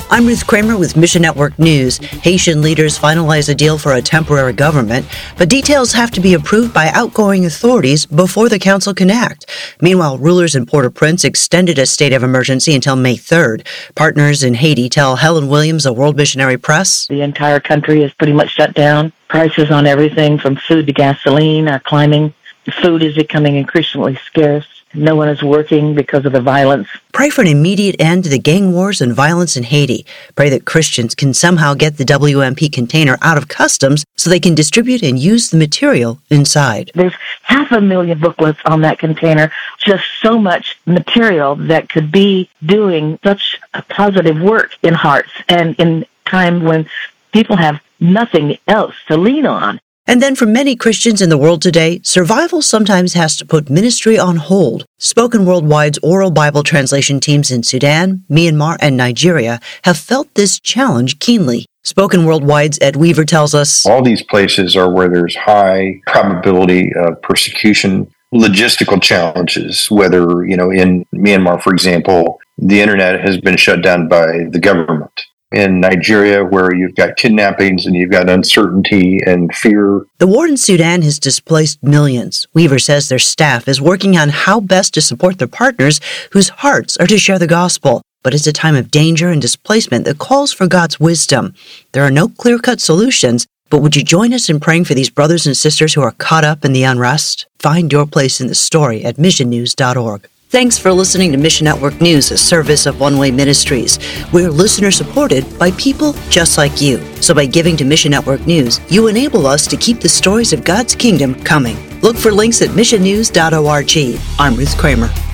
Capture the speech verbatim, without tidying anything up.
I'm Ruth Kramer with Mission Network News. Haitian leaders finalize a deal for a temporary government, but details have to be approved by outgoing authorities before the council can act. Meanwhile, rulers in Port-au-Prince extended a state of emergency until May third. Partners in Haiti tell Helen Williams of World Missionary Press. The entire country is pretty much shut down. Prices on everything from food to gasoline are climbing. Food is becoming increasingly scarce. No one is working because of the violence. Pray for an immediate end to the gang wars and violence in Haiti. Pray that Christians can somehow get the W M P container out of customs so they can distribute and use the material inside. There's half a million booklets on that container, just so much material that could be doing such a positive work in hearts and in time when people have nothing else to lean on. And then for many Christians in the world today, survival sometimes has to put ministry on hold. Spoken Worldwide's oral Bible translation teams in Sudan, Myanmar, and Nigeria have felt this challenge keenly. Spoken Worldwide's Ed Weaver tells us, all these places are where there's high probability of persecution, logistical challenges, whether, you know, in Myanmar, for example, the internet has been shut down by the government. In Nigeria, where you've got kidnappings and you've got uncertainty and fear. The war in Sudan has displaced millions. Weaver says their staff is working on how best to support their partners whose hearts are to share the gospel. But it's a time of danger and displacement that calls for God's wisdom. There are no clear-cut solutions, but would you join us in praying for these brothers and sisters who are caught up in the unrest? Find your place in the story at mission news dot org. Thanks for listening to Mission Network News, a service of One Way Ministries. We're listener-supported by people just like you. So by giving to Mission Network News, you enable us to keep the stories of God's kingdom coming. Look for links at mission news dot org. I'm Ruth Kramer.